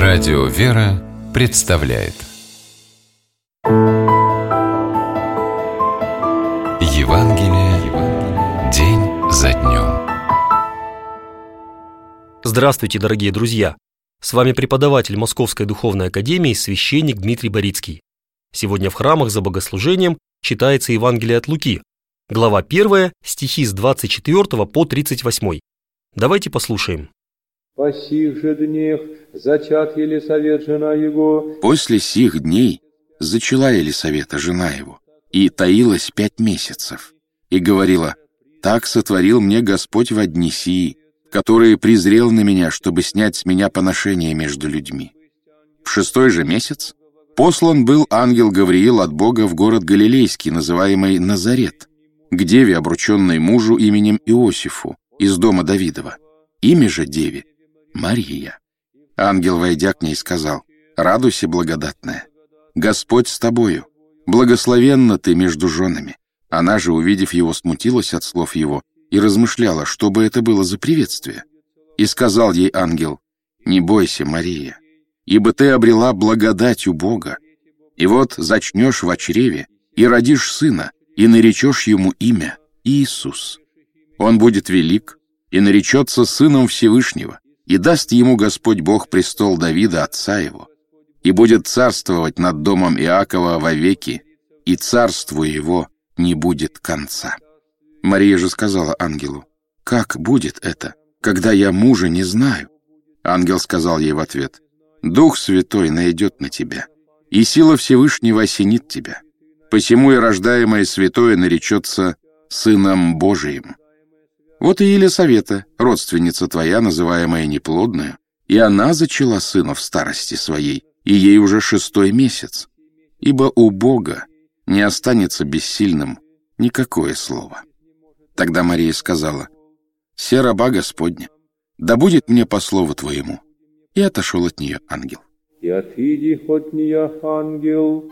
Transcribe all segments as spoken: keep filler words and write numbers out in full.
Радио «Вера» представляет Евангелие день за днем. Здравствуйте, дорогие друзья! С вами преподаватель Московской духовной академии, священник Дмитрий Борицкий. Сегодня в храмах за богослужением читается Евангелие от Луки, глава первая, стихи с двадцать четвёртого по тридцать восьмой. Давайте послушаем. По сих же днях зачат Елисавет, жена его. После сих дней зачала Елисавета, жена его, и таилась пять месяцев, и говорила: «Так сотворил мне Господь во дни сии, в которые презрел на меня, чтобы снять с меня поношение между людьми». В шестой же месяц послан был ангел Гавриил от Бога в город Галилейский, называемый Назарет, к деве, обрученной мужу именем Иосифу, из дома Давидова. Имя же деве — Мария. Ангел, войдя к ней, сказал: «Радуйся, благодатная, Господь с тобою, благословенна ты между женами». Она же, увидев его, смутилась от слов его и размышляла, что бы это было за приветствие. И сказал ей ангел: «Не бойся, Мария, ибо ты обрела благодать у Бога, и вот зачнешь в чреве и родишь сына, и наречешь ему имя Иисус. Он будет велик и наречется сыном Всевышнего, и даст ему Господь Бог престол Давида, отца его, и будет царствовать над домом Иакова вовеки, и царству его не будет конца». Мария же сказала ангелу: «Как будет это, когда я мужа не знаю?» Ангел сказал ей в ответ: «Дух Святой найдет на тебя, и сила Всевышнего осенит тебя. Посему и рождаемое святое наречется Сыном Божиим. Вот и Елисавета, родственница твоя, называемая неплодная, и она зачала сына в старости своей, и ей уже шестой месяц, ибо у Бога не останется бессильным никакое слово». Тогда Мария сказала: «Се раба Господня, да будет мне по слову твоему». И отошел от нее ангел. И отиди от нее ангел.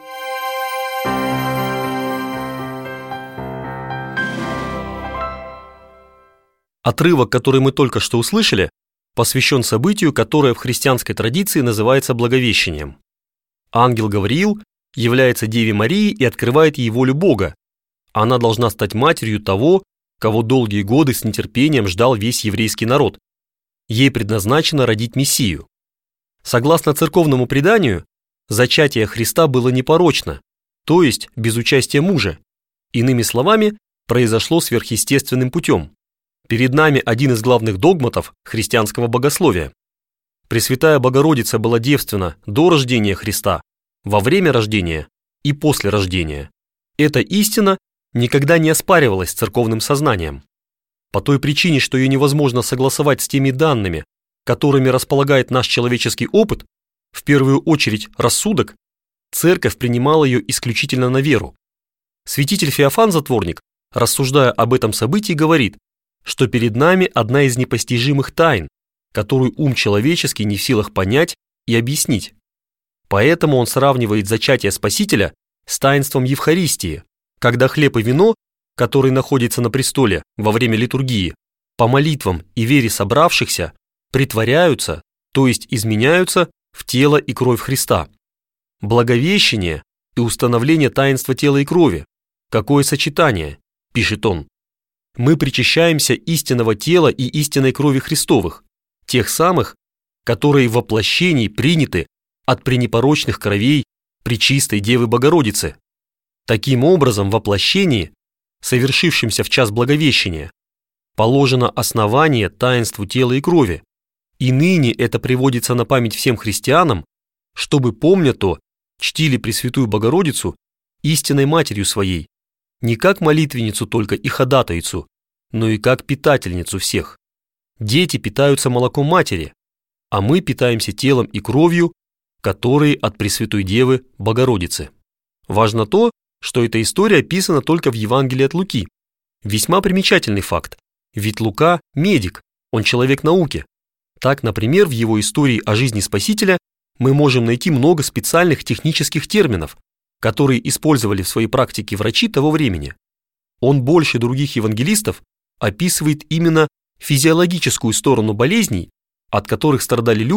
Отрывок, который мы только что услышали, посвящен событию, которое в христианской традиции называется Благовещением. Ангел Гавриил является Деве Марии и открывает ей волю Бога. Она должна стать матерью того, кого долгие годы с нетерпением ждал весь еврейский народ. Ей предназначено родить Мессию. Согласно церковному преданию, зачатие Христа было непорочно, то есть без участия мужа. Иными словами, произошло сверхъестественным путем. Перед нами один из главных догматов христианского богословия. Пресвятая Богородица была девственна до рождения Христа, во время рождения и после рождения. Эта истина никогда не оспаривалась церковным сознанием. По той причине, что ее невозможно согласовать с теми данными, которыми располагает наш человеческий опыт, в первую очередь рассудок, церковь принимала ее исключительно на веру. Святитель Феофан Затворник, рассуждая об этом событии, говорит, что перед нами одна из непостижимых тайн, которую ум человеческий не в силах понять и объяснить. Поэтому он сравнивает зачатие Спасителя с таинством Евхаристии, когда хлеб и вино, который находится на престоле во время литургии, по молитвам и вере собравшихся, притворяются, то есть изменяются в тело и кровь Христа. Благовещение и установление таинства тела и крови. Какое сочетание, пишет он. Мы причащаемся истинного тела и истинной крови Христовых, тех самых, которые в воплощении приняты от пренепорочных кровей Пречистой Девы Богородицы. Таким образом, в воплощении, совершившемся в час Благовещения, положено основание таинству тела и крови, и ныне это приводится на память всем христианам, чтобы, помня то, чтили Пресвятую Богородицу истинной Матерью Своей, не как молитвенницу только и ходатайцу, но и как питательницу всех. Дети питаются молоком матери, а мы питаемся телом и кровью, которые от Пресвятой Девы Богородицы. Важно то, что эта история описана только в Евангелии от Луки. Весьма примечательный факт, ведь Лука – медик, он человек науки. Так, например, в его истории о жизни Спасителя мы можем найти много специальных технических терминов, которые использовали в своей практике врачи того времени. Он больше других евангелистов описывает именно физиологическую сторону болезней, от которых страдали люди,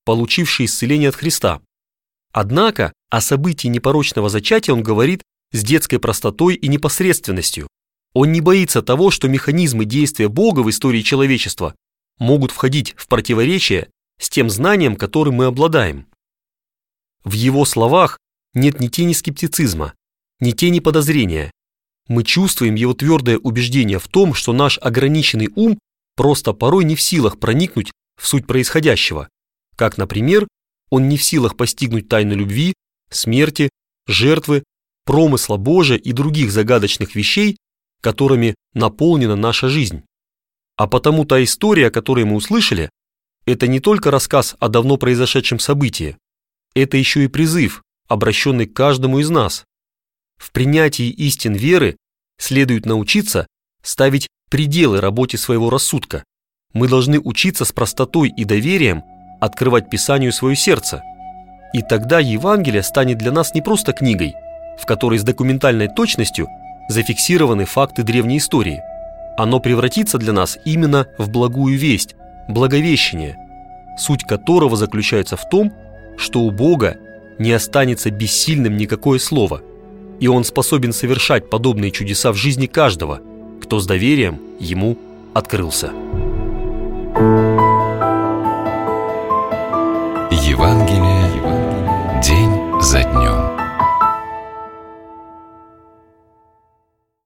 получившие исцеление от Христа. Однако о событии непорочного зачатия он говорит с детской простотой и непосредственностью. Он не боится того, что механизмы действия Бога в истории человечества могут входить в противоречие с тем знанием, которым мы обладаем. В его словах нет ни тени скептицизма, ни тени подозрения. Мы чувствуем его твердое убеждение в том, что наш ограниченный ум просто порой не в силах проникнуть в суть происходящего, как, например, он не в силах постигнуть тайну любви, смерти, жертвы, промысла Божия и других загадочных вещей, которыми наполнена наша жизнь. А потому та история, которую мы услышали, это не только рассказ о давно произошедшем событии, это еще и призыв, обращенный к каждому из нас. В принятии истин веры следует научиться ставить пределы работе своего рассудка. Мы должны учиться с простотой и доверием открывать Писанию свое сердце. И тогда Евангелие станет для нас не просто книгой, в которой с документальной точностью зафиксированы факты древней истории. Оно превратится для нас именно в благую весть, благовещение, суть которого заключается в том, что у Бога не останется бессильным никакое слово, и Он способен совершать подобные чудеса в жизни каждого, кто с доверием Ему открылся.